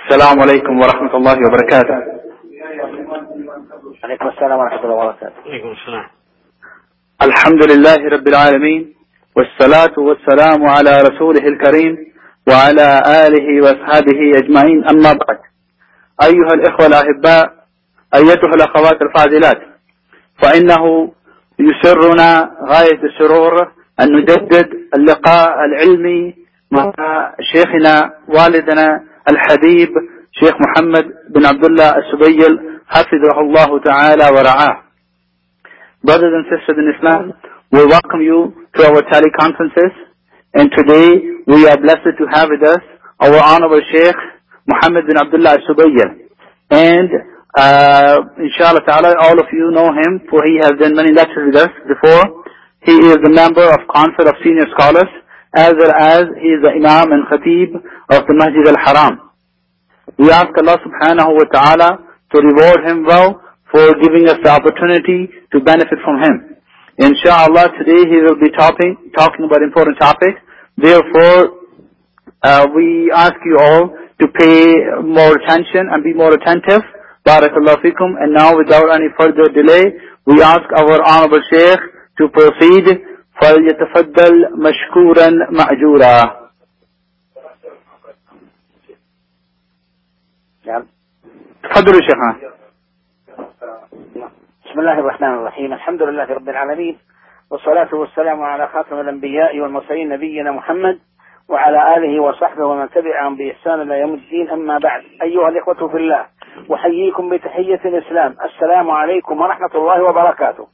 السلام عليكم ورحمة الله وبركاته. عليكم السلام ورحمة الله وبركاته. عليكم السلام. الحمد لله رب العالمين، والصلاة والسلام على رسوله الكريم وعلى آله وأصحابه أجمعين، أما بعد. أيها الإخوة الأحباء، أيتها الأخوات الفاضلات، فإنه يسرنا غاية السرور أن نجدد اللقاء العلمي مع شيخنا والدنا الحبيب شيخ محمد بن عبد الله السبيل حفظه الله تعالى ورعاه. Brothers and sisters in Islam, we welcome you to our teleconferences, and today we are blessed to have with us our honorable Sheikh Muhammad bin Abdullah Subayya. And inshallah ta'ala, all of you know him, for he has done many lectures with us before. He is a member of Council of Senior Scholars, as well as he is the Imam and Khatib of the Masjid al-Haram. We ask Allah subhanahu wa ta'ala to reward him well for giving us the opportunity to benefit from him. Inshallah, today he will be talking about important topic. Therefore, we ask you all to pay more attention and be more attentive. Barakallahu fikum. And now, without any further delay, we ask our honorable Sheikh to proceed. فَلْيَتَفَضَّلْ مَشْكُورًا مَأْجُورًا. نعم. تفضلوا شيخنا. بسم الله الرحمن الرحيم. الحمد لله رب العالمين، والصلاة والسلام على خاتم الأنبياء والمرسلين نبينا محمد وعلى آله وصحبه ومن تبعهم بإحسان إلى يوم الدين. أما بعد، أيها الإخوة في الله، أحييكم بتحية الإسلام. السلام عليكم ورحمة الله وبركاته.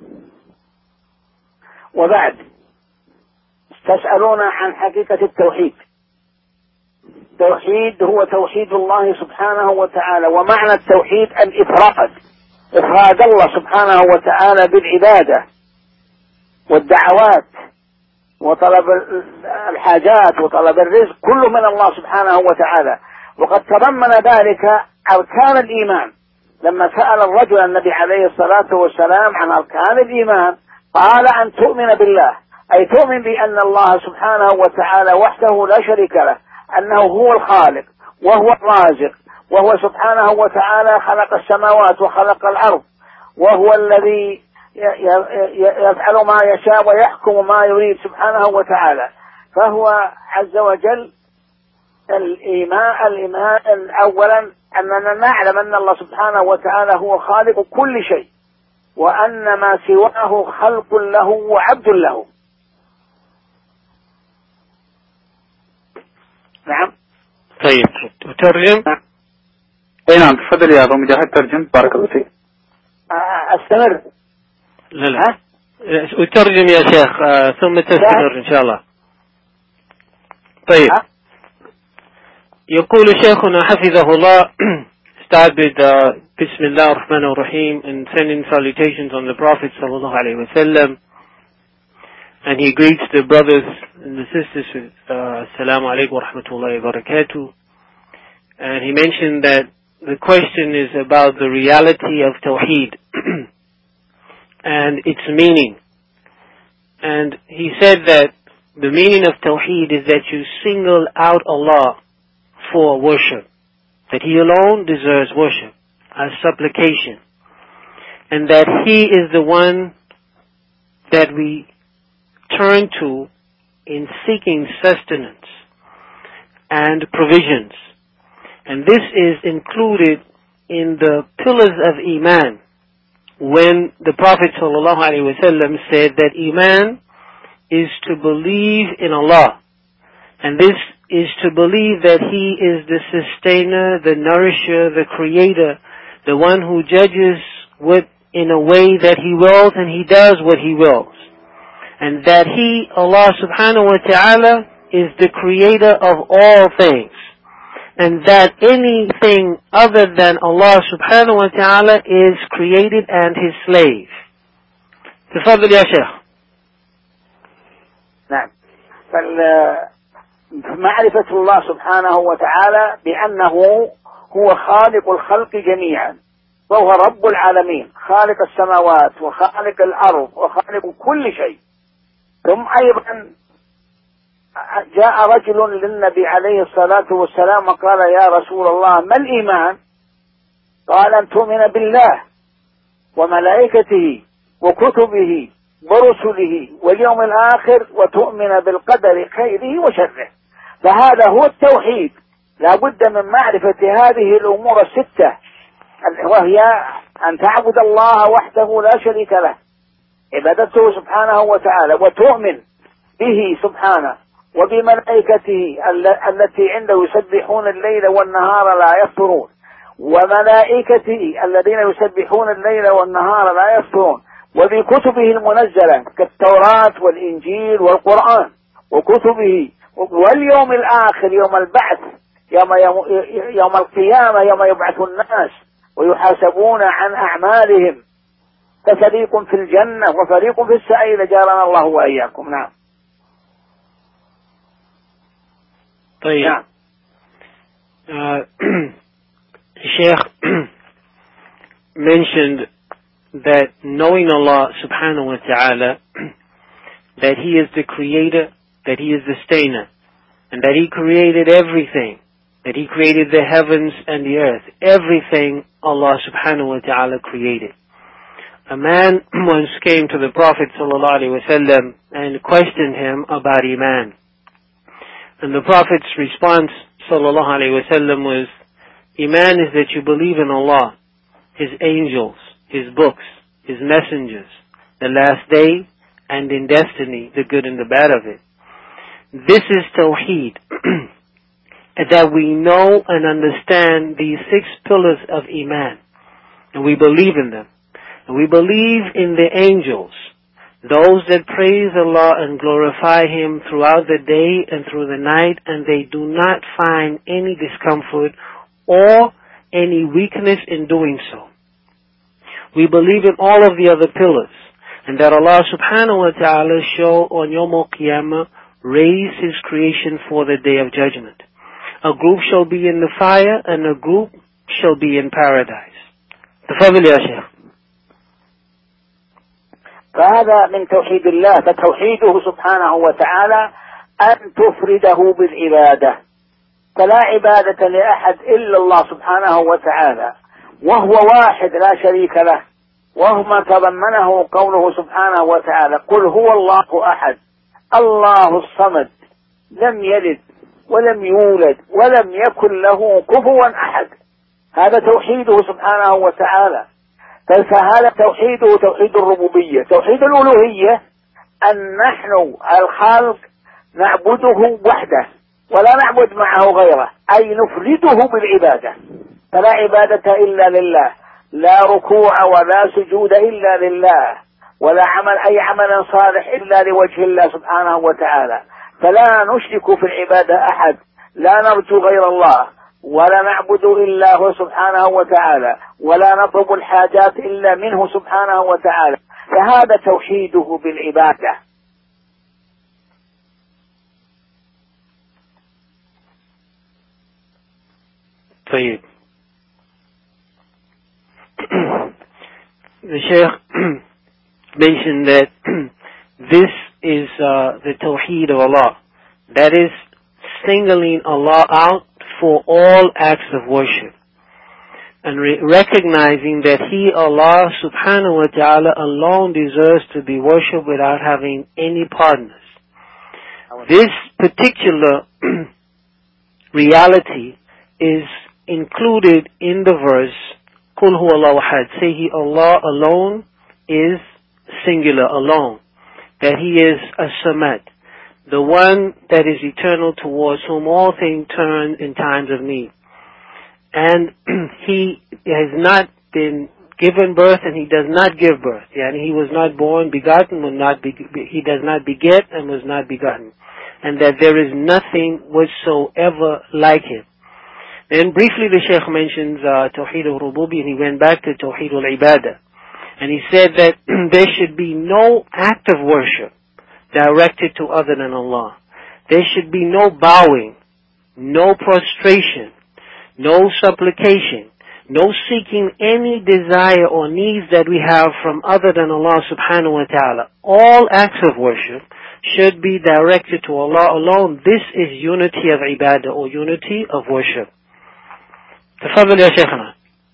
وبعد، تسألون عن حقيقة التوحيد. التوحيد هو توحيد الله سبحانه وتعالى، ومعنى التوحيد الإفراد، إفراد الله سبحانه وتعالى بالعبادة والدعوات وطلب الحاجات وطلب الرزق، كله من الله سبحانه وتعالى. وقد تضمن ذلك أركان الإيمان. لما سأل الرجل النبي عليه الصلاة والسلام عن أركان الإيمان، قال أن تؤمن بالله، أي تؤمن بأن الله سبحانه وتعالى وحده لا شريك له، أنه هو الخالق وهو الرازق، وهو سبحانه وتعالى خلق السماوات وخلق الأرض، وهو الذي يفعل ما يشاء ويحكم ما يريد سبحانه وتعالى. فهو عز وجل الإيمان أولا أننا نعلم أن الله سبحانه وتعالى هو خالق كل شيء، وأن ما سواه خلق له وعبد له. نعم. طيب، تترجم؟ اي نعم، تفضل يا ابو مجاهد، ترجم. بارك الله فيك. استمر. لا وترجم يا شيخ، ثم تستمر ان شاء الله. طيب. يقول شيخنا حفظه الله start with Bismillah ar-Rahman ar-Rahim and sending salutations on the Prophet sallallahu alaihi wasallam, and he greets the brothers and the sisters with Assalamu alaikum wa rahmatullahi wa barakatuh. And he mentioned that the question is about the reality of Tawheed and its meaning. And he said that the meaning of Tawheed is that you single out Allah for worship, that He alone deserves worship as supplication, and that He is the one that we turn to in seeking sustenance and provisions. And this is included in the pillars of Iman, when the Prophet ﷺ said that Iman is to believe in Allah, and this is to believe that He is the sustainer, the nourisher, the creator, the one who judges in a way that He wills, and He does what He wills. And that He, Allah subhanahu wa ta'ala, is the creator of all things. And that anything other than Allah subhanahu wa ta'ala is created and His slave. تفضل يا شيخ. نعم. معرفة الله سبحانه وتعالى بأنه هو خالق الخلق جميعا، وهو رب العالمين، خالق السماوات وخالق الأرض وخالق كل شيء. ثم أيضا جاء رجل للنبي عليه الصلاة والسلام وقال يا رسول الله ما الإيمان؟ قال أن تؤمن بالله وملائكته وكتبه ورسله واليوم الآخر وتؤمن بالقدر خيره وشره. فهذا هو التوحيد. لا بد من معرفة هذه الأمور الستة، وهي أن تعبد الله وحده لا شريك له عبادته سبحانه وتعالى، وتؤمن به سبحانه وبملائكته التي عنده يسبحون الليل والنهار لا يفترون، وملائكته الذين يسبحون الليل والنهار لا يفترون، وبكتبه المنزلة كالتوراة والإنجيل والقرآن وكتبه، واليوم الآخر يوم البعث، يوم القيامة، يوم يبعث الناس ويحاسبون عن أعمالهم، ففريق في الجنة وفريق في السعير جارنا الله وإياكم. نعم. طيب. نعم. Sheikh mentioned that knowing Allah subhanahu wa ta'ala, that He is the creator, that He is the sustainer, and that He created everything, that He created the heavens and the earth. Everything Allah subhanahu wa ta'ala created. A man once came to the Prophet sallallahu alaihi wasallam and questioned him about Iman. And the Prophet's response sallallahu alaihi wasallam was, Iman is that you believe in Allah, His angels, His books, His messengers, the last day, and in destiny, the good and the bad of it. This is Tawheed. That we know and understand these 6 pillars of Iman. And we believe in them. And we believe in the angels, those that praise Allah and glorify Him throughout the day and through the night, and they do not find any discomfort or any weakness in doing so. We believe in all of the other pillars, and that Allah subhanahu wa ta'ala shall on Yawm al-Qiyamah raise His creation for the Day of Judgment. A group shall be in the fire and a group shall be in paradise. تفضل يا شيخ. فهذا من توحيد الله. فتوحيده سبحانه وتعالى أن تفرده بالعبادة، فلا عبادة لأحد إلا الله سبحانه وتعالى، وهو واحد لا شريك له. وما تضمنه قوله سبحانه وتعالى قل هو الله أحد الله الصمد لم يلد ولم يولد ولم يكن له كفوا أحد. هذا توحيده سبحانه وتعالى. فهذا توحيده توحيد الربوبية. توحيد الألوهية أن نحن الخالق نعبده وحده ولا نعبد معه غيره، أي نفرده بالعبادة. فلا عبادة إلا لله، لا ركوع ولا سجود إلا لله، ولا عمل أي عمل صالح إلا لوجه الله سبحانه وتعالى. فلا نشرك في العبادة أحد، لا نرجو غير الله، ولا نعبد إلا هو سبحانه وتعالى، ولا نطلب الحاجات إلا منه سبحانه وتعالى. فهذا توحيده بالعبادة. طيب. The Shaykh mentioned that this is the Tawheed of Allah. That is singling Allah out for all acts of worship. And recognizing that He, Allah subhanahu wa ta'ala, alone deserves to be worshipped without having any partners. This particular reality is included in the verse, Qul huwa Allahu ahad. Say He, Allah alone, is singular, alone. That He is as-Samad, the one that is eternal, towards whom all things turn in times of need. And He has not been given birth and He does not give birth. And He was not born, begotten, He does not beget and was not begotten. And that there is nothing whatsoever like Him. Then briefly the Shaykh mentions Tawheed al-Rububi, and he went back to Tawheed al-Ibadah. And he said that there should be no act of worship directed to other than Allah. There should be no bowing, no prostration, no supplication, no seeking any desire or needs that we have from other than Allah subhanahu wa ta'ala. All acts of worship should be directed to Allah alone. This is unity of ibadah, or unity of worship. تفضل يا شيخنا.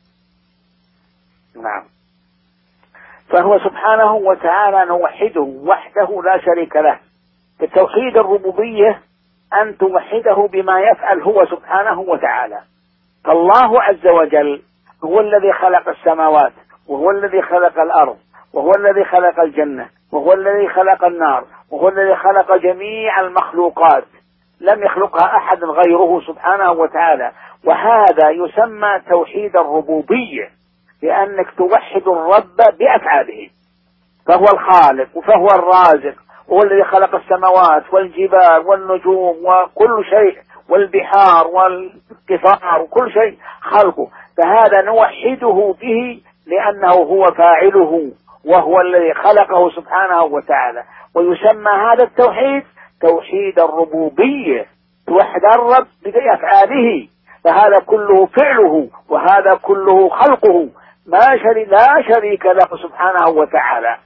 نعم. فهو سبحانه وتعالى نوحده وحده لا شريك له. بتوحيد الربوبية أن توحده بما يفعل هو سبحانه وتعالى. فالله عز وجل هو الذي خلق السماوات، وهو الذي خلق الأرض، وهو الذي خلق الجنة، وهو الذي خلق النار، وهو الذي خلق جميع المخلوقات، لم يخلقها أحد غيره سبحانه وتعالى. وهذا يسمى توحيد الربوبية، لأنك توحد الرب بأفعاله، فهو الخالق وفهو الرازق، وهو الذي خلق السماوات والجبال والنجوم وكل شيء والبحار والقفار وكل شيء خلقه. فهذا نوحده به لأنه هو فاعله، وهو الذي خلقه سبحانه وتعالى. ويسمى هذا التوحيد توحيد الربوبية، توحد الرب بأفعاله، فهذا كله فعله وهذا كله خلقه، لا شريك له سبحانه وتعالى.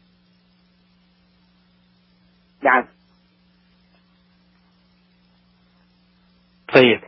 نعم. طيب.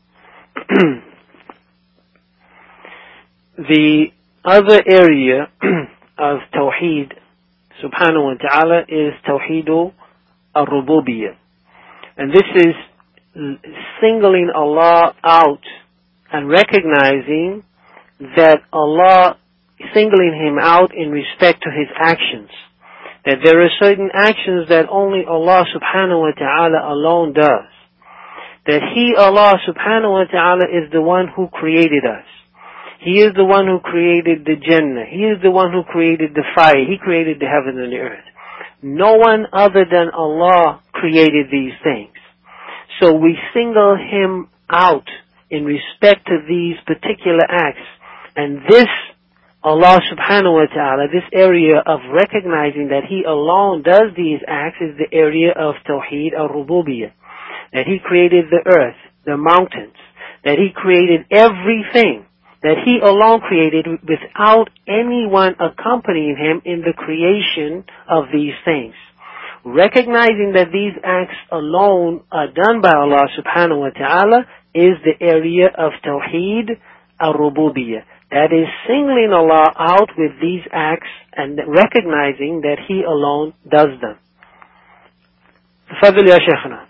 The other area of Tawheed subhanahu wa ta'ala is Tawheed al-Rububiyyah. And this is singling Allah out and recognizing that Allah, singling Him out in respect to His actions. That there are certain actions that only Allah subhanahu wa ta'ala alone does. That He, Allah subhanahu wa ta'ala, is the one who created us. He is the one who created the Jannah. He is the one who created the fire. He created the heaven and the earth. No one other than Allah created these things. So we single Him out in respect to these particular acts. And this, Allah subhanahu wa ta'ala, this area of recognizing that He alone does these acts is the area of Tawheed al-Rububiyyah. That He created the earth, the mountains, that He created everything, that He alone created without anyone accompanying Him in the creation of these things. Recognizing that these acts alone are done by Allah subhanahu wa ta'ala is the area of Tawheed al-Rububiyyah. That is singling Allah out with these acts and recognizing that He alone does them. تفضل يا شيخنا.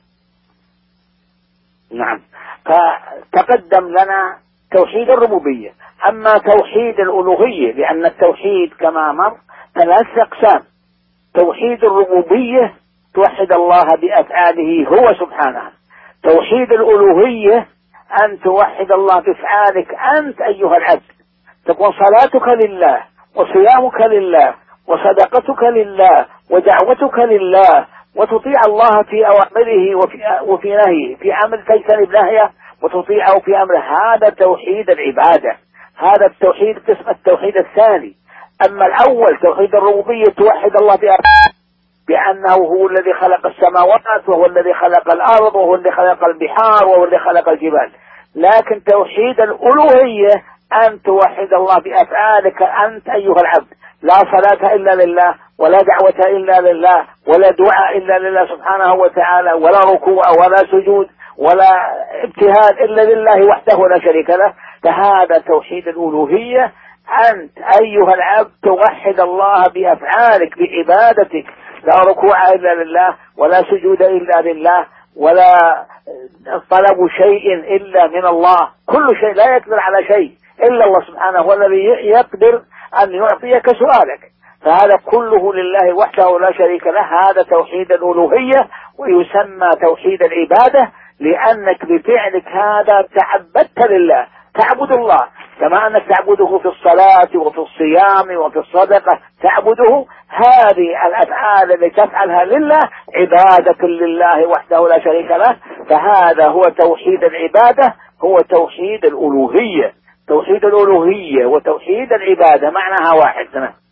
نعم. فتقدم لنا توحيد الربوبية. أما توحيد الألوهية، لأن التوحيد كما مر 3 أقسام. توحيد الربوبية توحد الله بأفعاله هو سبحانه. توحيد الألوهية أن توحد الله بأفعالك أنت أيها العبد. تكون صلاتك لله، وصيامك لله، وصدقتك لله، ودعوتك لله، وتطيع الله في أوامره وفي نهيه، في أمر تجتنب نهيه وتطيعه في أمره. هذا توحيد العبادة. هذا التوحيد قسم التوحيد الثاني. أما الأول توحيد الربوبية توحد الله بأنه هو الذي خلق السماوات، وهو الذي خلق الأرض، وهو الذي خلق البحار، وهو الذي خلق الجبال. لكن توحيد الألوهية أن توحد الله بأفعالك أنت أيها العبد. لا صلاة إلا لله، ولا دعوة إلا لله، ولا دعاء إلا لله سبحانه وتعالى، ولا ركوع ولا سجود ولا ابتهال إلا لله وحده لا شريك له. فهذا توحيد الألوهية. أنت أيها العبد توحد الله بأفعالك بعبادتك. لا ركوع إلا لله، ولا سجود إلا لله، ولا طلب شيء إلا من الله. كل شيء لا يقدر على شيء إلا الله سبحانه، هو الذي يقدر أن يعطيك سؤالك. فهذا كله لله وحده لا شريك له. هذا توحيد الألوهية، ويسمى توحيد العبادة، لأنك بفعلك هذا تعبدت لله، تعبد الله كما أنك تعبده في الصلاة وفي الصيام وفي الصدقة، تعبده. هذه الأفعال التي تفعلها لله عبادة لله وحده لا شريك له. فهذا هو توحيد العبادة، هو توحيد الألوهية. توحيد الألوهية وتوحيد العبادة معناها واحد.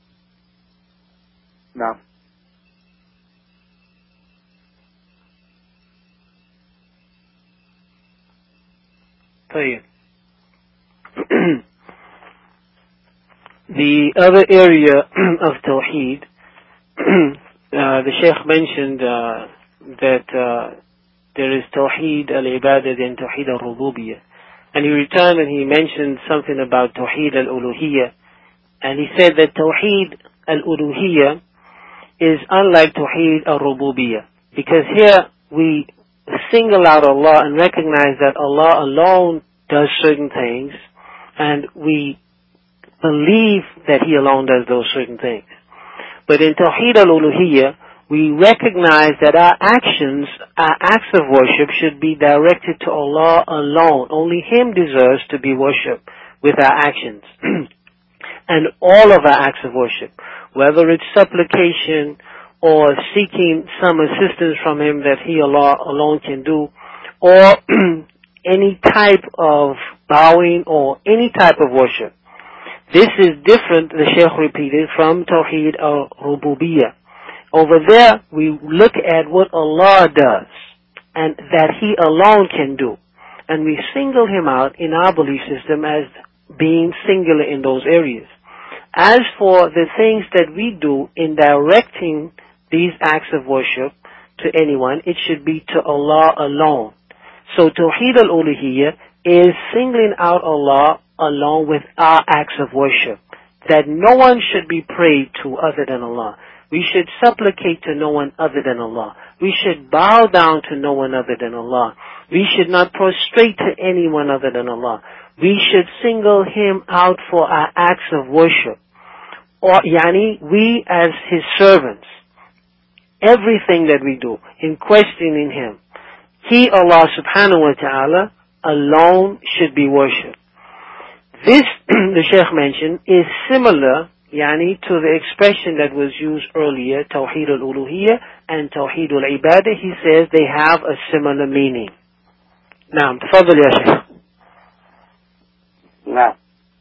نعم. طيب. The other area of Tawheed the Sheikh mentioned that there is Tawheed al-Ibadah and Tawheed al-Rububiyyah. And he returned and he mentioned something about Tawheed al-Uluhiyyah. And he said that Tawheed al-Uluhiyyah is unlike Tawheed al-Rububiyyah. Because here we single out Allah and recognize that Allah alone does certain things, and we believe that He alone does those certain things. But in Tawheed al-Uluhiyyah, we recognize that our actions, our acts of worship should be directed to Allah alone. Only Him deserves to be worshipped with our actions. And all of our acts of worship, whether it's supplication or seeking some assistance from Him that He Allah alone can do, or any type of bowing or any type of worship. This is different, the Shaykh repeated, from Tawheed al-Rububiyyah. Over there, we look at what Allah does and that He alone can do. And we single Him out in our belief system as being singular in those areas. As for the things that we do in directing these acts of worship to anyone, it should be to Allah alone. So Tawheed al-Uluhiyyah is singling out Allah alone with our acts of worship, that no one should be prayed to other than Allah. We should supplicate to no one other than Allah. We should bow down to no one other than Allah. We should not prostrate to anyone other than Allah. We should single Him out for our acts of worship. Or, we as His servants, everything that we do in questioning Him, He, Allah subhanahu wa ta'ala, alone should be worshipped. This, the Shaykh mentioned, is similar, to the expression that was used earlier, Tawheed al-Uluhiyyah and Tawheed al-Ibadah. He says they have a similar meaning. نعم تفضل يا شيخ. نعم.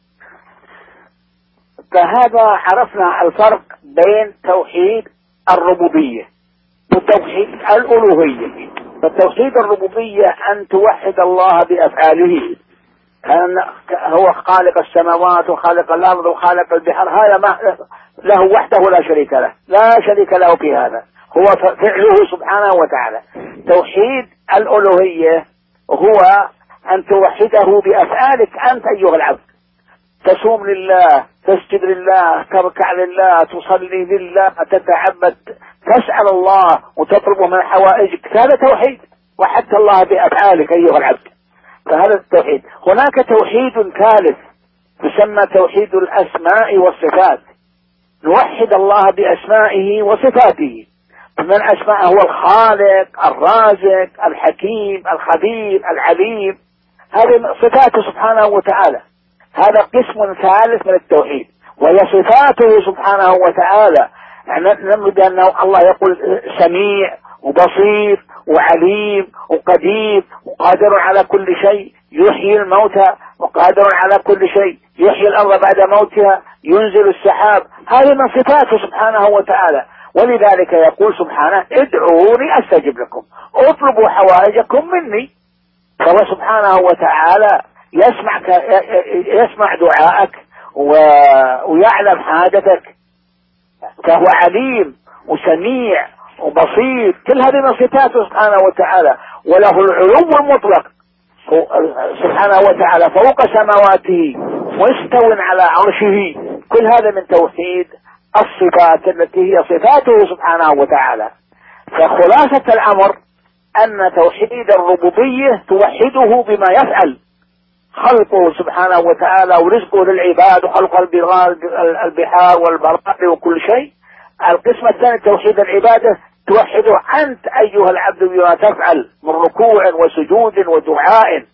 فهذا عرفنا الفرق بين توحيد الربوبية وتوحيد الألوهية. فالتوحيد الربوبية أن توحد الله بأفعاله، هو خالق السماوات وخالق الأرض وخالق البحر، هذا ما له وحده لا شريك له، لا شريك له في هذا، هو فعله سبحانه وتعالى. توحيد الألوهية هو أن توحده بأفعالك أنت أيها العبد، تصوم لله، تسجد لله، تركع لله، تصلي لله، تتعبد، تسأل الله وتطلب من حوائجك، هذا توحيد، وحدت الله بأفعالك أيها العبد، فهذا التوحيد. هناك توحيد ثالث يسمى توحيد الأسماء والصفات، نوحد الله بأسمائه وصفاته. من أسماء هو الخالق، الرازق، الحكيم، الخبير، العليم، هذه صفاته سبحانه وتعالى. هذا قسم ثالث من التوحيد، وهي صفاته سبحانه وتعالى. نمد أنه الله يقول سميع وبصير وعليم وقدير وقادر على كل شيء، يحيي الموتى وقادر على كل شيء، يحيي الأرض بعد موتها، ينزل السحاب، هذه من صفاته سبحانه وتعالى. ولذلك يقول سبحانه ادعوني أستجب لكم، اطلبوا حوائجكم مني. فهو سبحانه وتعالى يسمع دعائك ويعلم حاجتك، فهو عليم وسميع وبصير، كل هذه من صفاته سبحانه وتعالى. وله العلو المطلق سبحانه وتعالى فوق سماواته مستو على عرشه، كل هذا من توحيد الصفات التي هي صفاته سبحانه وتعالى. فخلاصة الأمر أن توحيد الربوبية توحده بما يفعل، خلقه سبحانه وتعالى ورزقه للعباد وخلق البحار والبراء وكل شيء. القسم الثاني توحيد العبادة، توحده أنت أيها العبد بما تفعل من ركوع وسجود ودعاء.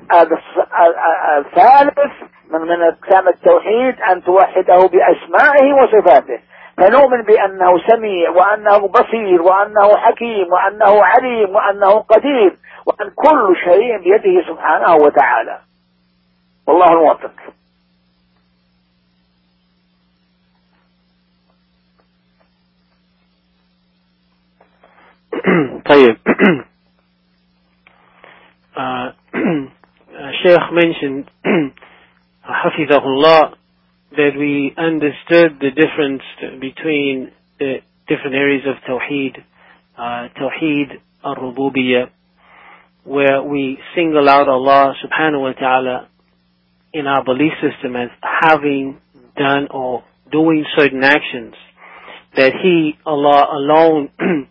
الثالث من أقسام التوحيد أن توحده بأسمائه وصفاته، فنؤمن بأنه سميع وأنه بصير وأنه حكيم وأنه عليم وأنه قدير، وأن كل شيء بيده سبحانه وتعالى. والله الموفق. طيب. Sheikh mentioned Hafizahullah that we understood the difference between the different areas of Tawheed, Tawheed al-Rububiyyah, where we single out Allah subhanahu wa ta'ala in our belief system as having done or doing certain actions, that He, Allah alone,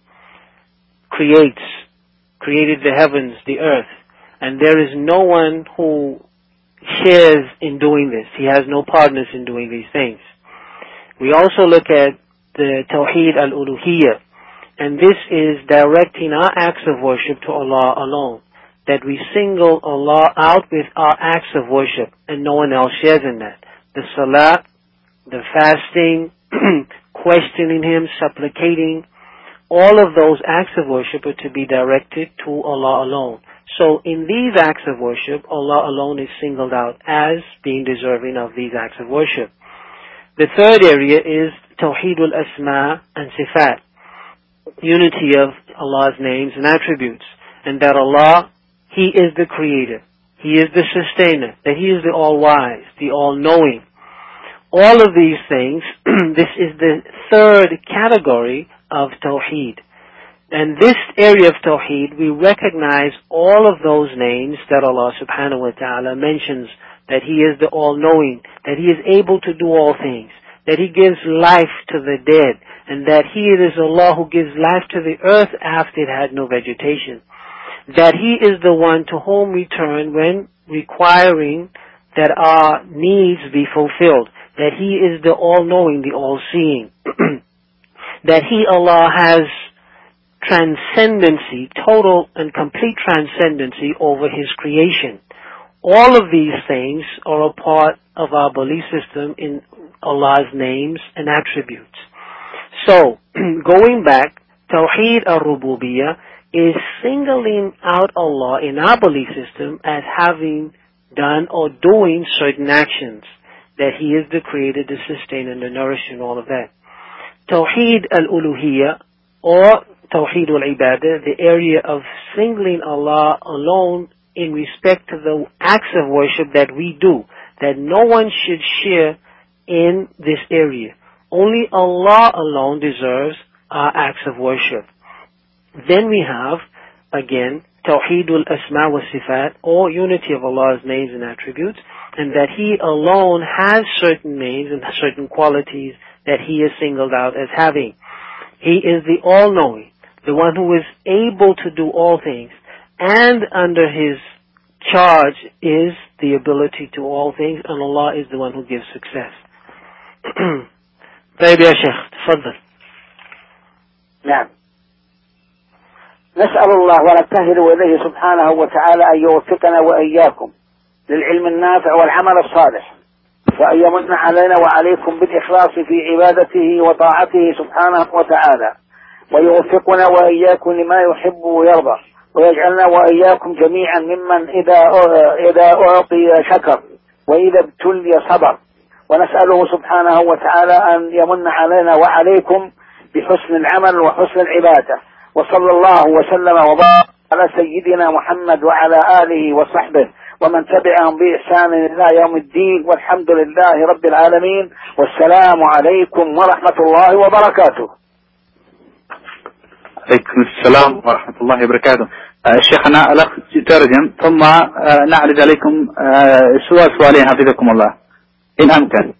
created the heavens, the earth, and there is no one who shares in doing this. He has no partners in doing these things. We also look at the Tawheed al-Uluhiyyah, and this is directing our acts of worship to Allah alone, that we single Allah out with our acts of worship, and no one else shares in that. The salat, the fasting, questioning Him, supplicating, all of those acts of worship are to be directed to Allah alone. So in these acts of worship, Allah alone is singled out as being deserving of these acts of worship. The third area is Tawheed al-Asma and Sifat, unity of Allah's names and attributes, and that Allah, He is the creator, He is the sustainer, that He is the all-wise, the all-knowing. All of these things, this is the third category of Tawheed. And this area of Tawheed, we recognize all of those names that Allah subhanahu wa ta'ala mentions, that He is the all-knowing, that He is able to do all things, that He gives life to the dead, and that He is Allah who gives life to the earth after it had no vegetation, that He is the one to whom we turn when requiring that our needs be fulfilled, that He is the all-knowing, the all-seeing, that He, Allah, has transcendency, total and complete transcendency over His creation. All of these things are a part of our belief system in Allah's names and attributes. So, going back, Tawheed al-Rububiyyah is singling out Allah in our belief system as having done or doing certain actions, that He is the creator, the sustainer, the nourisher, and all of that. Tawheed al-Uluhiyyah, or Tawheed al-Ibadah, the area of singling Allah alone in respect to the acts of worship that we do, that no one should share in this area. Only Allah alone deserves our acts of worship. Then we have, again, Tawheed al-Asma wa Sifat, or unity of Allah's names and attributes, and that He alone has certain names and certain qualities that He is singled out as having. He is the all-knowing, the one who is able to do all things, and under His charge is the ability to all things, and Allah is the one who gives success. طيب يا شيخ تفضل. نعم. نسأل الله ونبتهل إليه سبحانه وتعالى أن يوفقنا وإياكم للعلم النافع والعمل الصالح، وأن يمن علينا وعليكم بالإخلاص في عبادته وطاعته سبحانه وتعالى، ويوفقنا وإياكم لما يحب ويرضى، ويجعلنا وإياكم جميعا ممن إذا أعطي شكر وإذا ابتلي صبر. ونسأله سبحانه وتعالى أن يمن علينا وعليكم بحسن العمل وحسن العبادة. وصلى الله وسلم وبارك على سيدنا محمد وعلى آله وصحبه ومن تبعهم بإحسان إلى يوم الدين، والحمد لله رب العالمين، والسلام عليكم ورحمة الله وبركاته. عليكم السلام ورحمة الله وبركاته. شيخنا الأخ ترجم، ثم نعرض عليكم سؤالين حفظكم الله إن أمكن.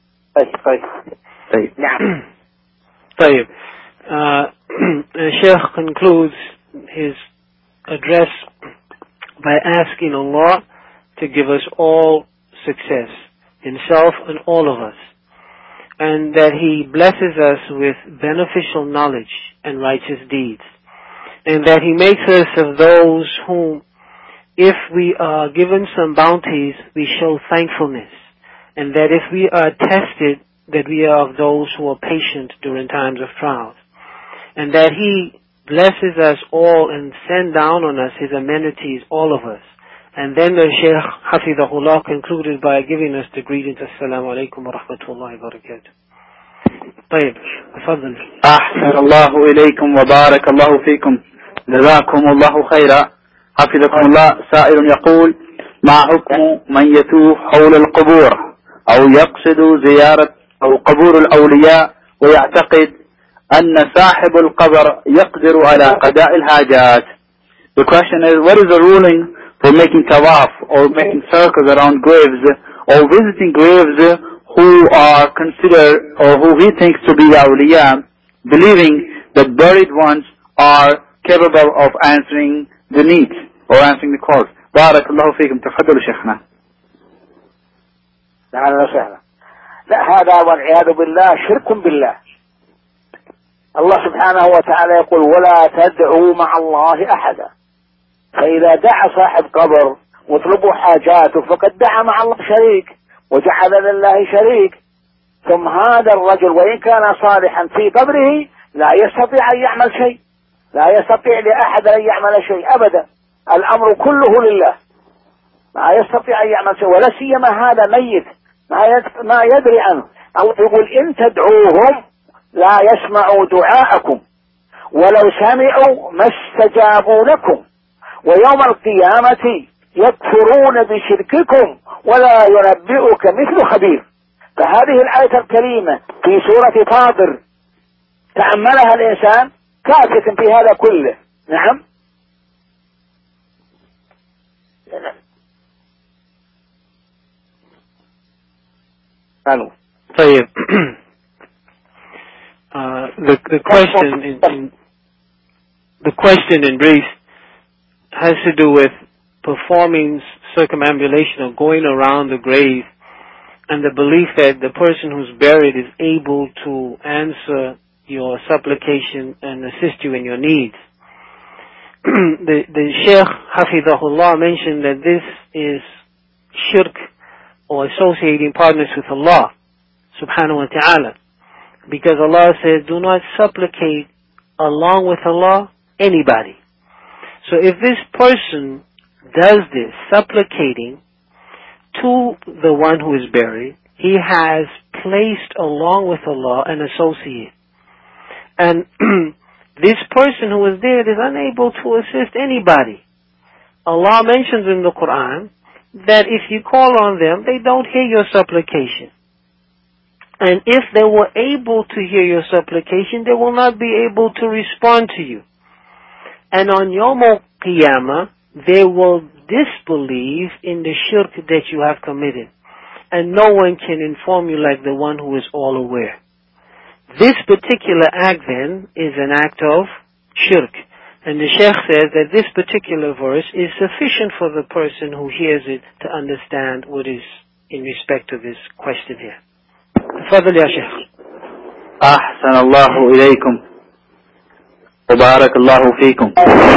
طيب. نعم. طيب. Sheikh concludes his address by asking Allah to give us all success, Himself and all of us, and that He blesses us with beneficial knowledge and righteous deeds, and that He makes us of those whom, if we are given some bounties, we show thankfulness, and that if we are tested, that we are of those who are patient during times of trials, and that He blesses us all and send down on us His amenities, all of us. And then the Shaykh Hafidahullah concluded by giving us the greetings, Assalamu alaikum wa rahmatullahi wa barakatuh. طيب تفضل. أحسن الله إليكم وبارك الله فيكم، جزاكم الله خيرا، حفظكم الله. سائل يقول: ما حكم من يتوه حول القبور أو يقصد زيارة أو قبور الأولياء ويعتقد أن صاحب القبر يقدر على قضاء الحاجات. The question is, what is the ruling for making tawaf or making circles around graves or visiting graves who are considered or who he thinks to be awliya, believing that buried ones are capable of answering the needs or answering the calls. بارك الله فيكم. تفضلوا شيخنا. أهلا وسهلا. لا، هذا والعياذ بالله شرك بالله. الله سبحانه وتعالى يقول ولا تدعوا مع الله أحدا. فإذا دعا صاحب قبر واطلبوا حاجاته فقد دعا مع الله شريك وجعل لله شريك. ثم هذا الرجل وإن كان صالحا في قبره لا يستطيع أن يعمل شيء، لا يستطيع لأحد أن يعمل شيء أبدا، الأمر كله لله، ما يستطيع أن يعمل شيء، ولا سيما هذا ميت ما يدري عنه. الله يقول إن تدعوهم لا يسمعوا دعاءكم ولو سمعوا ما استجابوا لكم ويوم القيامة يكفرون بشرككم ولا ينبئك مثل خبير. فهذه الآية الكريمة في سورة فاطر تأملها الإنسان كافة في هذا كله. نعم. طيب. The question in brief has to do with performing circumambulation or going around the grave, and the belief that the person who's buried is able to answer your supplication and assist you in your needs. The Sheikh Hafidahullah mentioned that this is shirk or associating partners with Allah subhanahu wa ta'ala, because Allah says do not supplicate along with Allah anybody. So if this person does this, supplicating to the one who is buried, he has placed along with Allah an associate. And this person who is dead is unable to assist anybody. Allah mentions in the Quran that if you call on them, they don't hear your supplication. And if they were able to hear your supplication, they will not be able to respond to you. And on Yawm al-Qiyamah, they will disbelieve in the shirk that you have committed. And no one can inform you like the one who is all aware. This particular act then is an act of shirk. And the Sheikh says that this particular verse is sufficient for the person who hears it to understand what is in respect to this question here. تفضل يا شيخ. أحسن الله إليكم وبارك الله فيكم.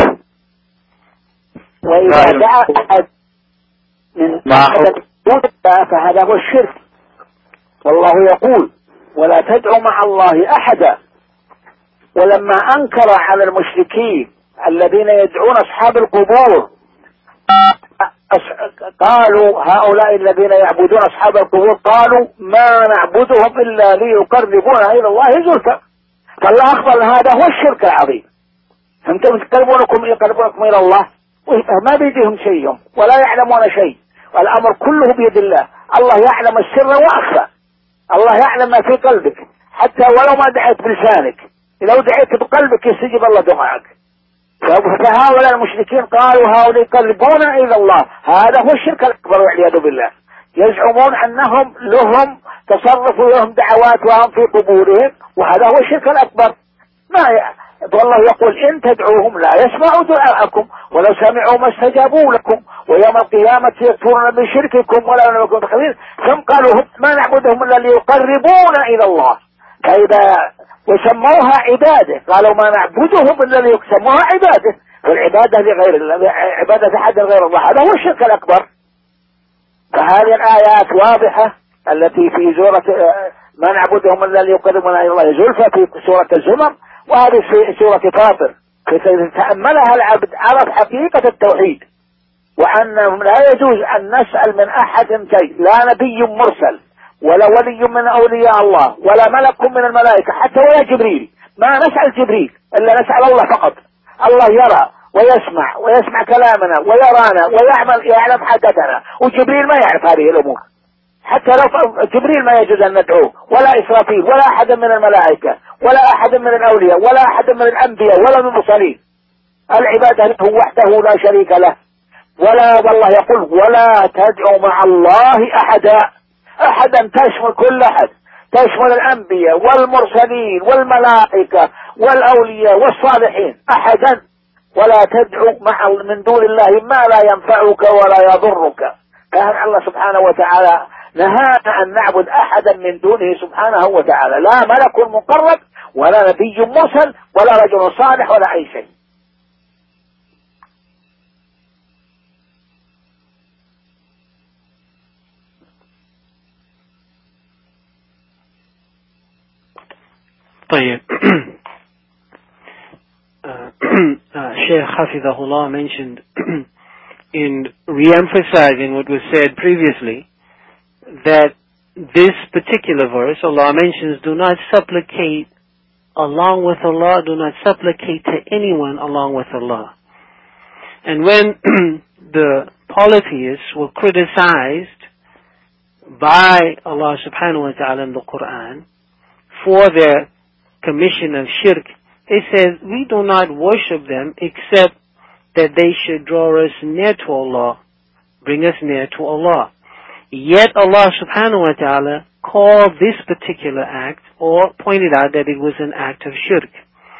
وإذا دعا أحد من أحد فهذا هو الشرك. والله يقول ولا تدعوا مع الله أحدا. ولما أنكر على المشركين الذين يدعون أصحاب القبور قالوا هؤلاء الذين يعبدون أصحاب القبور قالوا ما نعبدهم إلا ليقربونا إلى الله زلفى. فالله أخبر هذا هو الشرك العظيم. أنتم يقربونكم إلى الله ما بيدهم شيء ولا يعلمون شيء، والأمر كله بيد الله. الله يعلم السر وأخفى، الله يعلم ما في قلبك حتى ولو ما دعيت بلسانك، لو دعيت بقلبك يستجيب الله دعاءك. فهؤلاء المشركين قالوا هؤلاء يقربون إلى الله، هذا هو الشرك الأكبر والعياذ بالله. يزعمون أنهم لهم تصرف ولهم دعوات وهم في قبورهم، وهذا هو الشرك الأكبر. والله يقول إن تدعوهم لا يسمعوا دعاءكم ولو سمعوا ما استجابوا لكم ويوم القيامة يكفرون بشرككم ولا ينبئون بخبير. ثم قالوا ما نعبدهم إلا ليقربونا إلى الله. فإذا وسموها عبادة، قالوا ما نعبدهم إلا ليسموها عبادة، والعبادة لغير الله، عبادة أحد غير الله، هذا هو الشرك الأكبر. فهذه الآيات واضحة التي في سورة ما نعبدهم إلا ليقربونا إلى الله زلفى في سورة الزمر، وهذه في سورة فاطر. تأملها العبد عرف حقيقة التوحيد، وأنه لا يجوز أن نسأل من أحد شيء، لا نبي مرسل ولا ولي من أولياء الله ولا ملك من الملائكة حتى ولا جبريل، ما نسأل جبريل إلا نسأل الله فقط. الله يرى ويسمع كلامنا ويرانا يعلم حاجتنا، وجبريل ما يعرف هذه الأمور. حتى لو جبريل ما يجوز أن ندعوه ولا إسرافيل ولا أحد من الملائكة ولا أحد من الأولياء ولا أحد من الأنبياء ولا من المرسلين. العبادة له وحده لا شريك له. ولا والله يقول ولا تدعوا مع الله أحدا. أحدا تشمل كل أحد، تشمل الأنبياء والمرسلين والملائكة والأولياء والصالحين، أحدا. ولا تدعو من دون الله ما لا ينفعك ولا يضرك. كان الله سبحانه وتعالى نهانا أن نعبد أحدا من دونه سبحانه وتعالى، لا ملك مقرب ولا نبي مرسل ولا رجل صالح ولا أي شيء. طيب. Shaykh Hafidahullah mentioned in re-emphasizing what was said previously that this particular verse, Allah mentions, do not supplicate along with Allah, do not supplicate to anyone along with Allah. And when the polytheists were criticized by Allah subhanahu wa ta'ala in the Quran for their commission of shirk, they said, we do not worship them except that they should draw us near to Allah, bring us near to Allah. Yet Allah subhanahu wa ta'ala called this particular act, or pointed out that it was an act of shirk.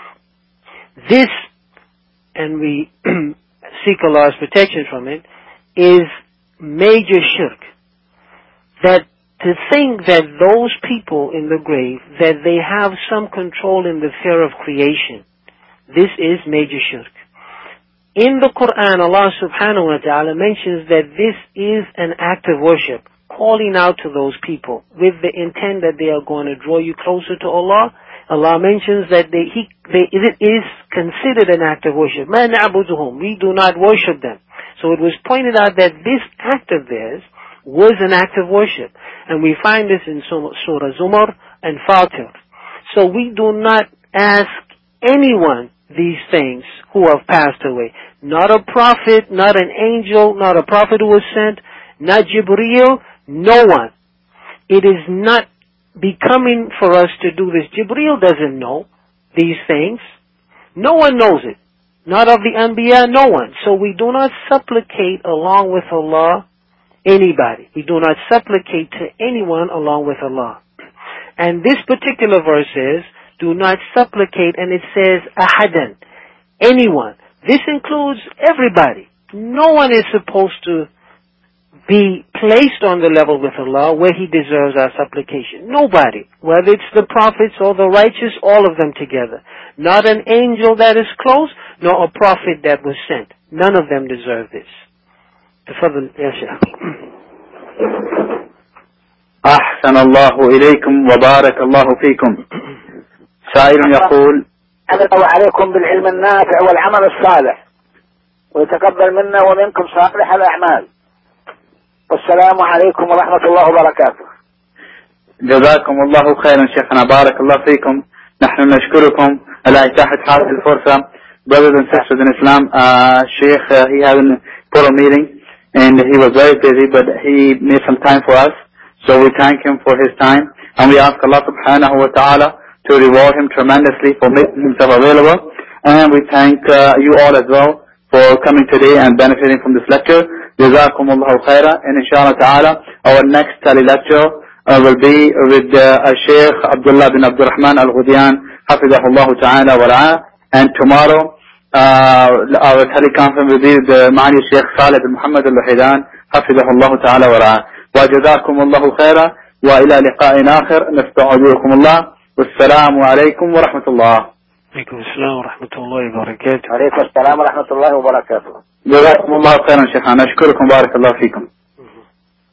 This, and we seek Allah's protection from it, is major shirk. That to think that those people in the grave, that they have some control in the fear of creation, this is major shirk. In the Quran, Allah subhanahu wa ta'ala mentions that this is an act of worship, calling out to those people with the intent that they are going to draw you closer to Allah. Allah mentions that it is considered an act of worship. مَا نَعْبُدُهُمْ, we do not worship them. So it was pointed out that this act of theirs was an act of worship. And we find this in Surah Zumar and Fatir. So we do not ask anyone these things who have passed away. Not a prophet, not an angel, not a prophet who was sent, not Jibreel, no one. It is not becoming for us to do this. Jibreel doesn't know these things. No one knows it. Not of the Anbiya, no one. So we do not supplicate along with Allah anybody. We do not supplicate to anyone along with Allah. And this particular verse says, do not supplicate, and it says, ahadan, anyone. This includes everybody. No one is supposed to be placed on the level with Allah where He deserves our supplication. Nobody. Whether it's the prophets or the righteous, all of them together. Not an angel that is close, nor a prophet that was sent. None of them deserve this. تفضل يا شيخ. أحسن الله إليكم وبارك الله فيكم. سائل يقول: أمن عليكم بالعلم النافع والعمل الصالح، ويتقبل منا ومنكم صالح الأعمال، والسلام عليكم ورحمة الله وبركاته. جزاكم الله خيرا شيخنا، بارك الله فيكم. نحن نشكركم على إتاحة هذه الفرصة. Brothers and sisters in Islam, Sheikh, he had a photo meeting and he was very busy, but he made some time for us. So we thank him for his time, and we ask Allah subhanahu wa ta'ala to reward him tremendously for making himself available. And we thank you all as well for coming today and benefiting from this lecture. Jazakum Allahu khaira. And inshallah ta'ala, our next lecture will be with Sheikh Abdullah bin Abdurrahman Al-Ghudiyan, Hafidahullah ta'ala wa ra'ah. And tomorrow, our teleconference will be with Ma'ali Sheikh Salih bin Muhammad Al-Wahidan, Hafidahullah ta'ala wa ra'ah. وجزاكم الله خيرا وإلى لقاء آخر نستودعكم الله والسلام عليكم ورحمة الله. عليكم السلام ورحمة الله وبركاته. عليكم السلام ورحمة الله وبركاته. جزاكم الله خيرا شيخنا، نشكركم بارك الله فيكم.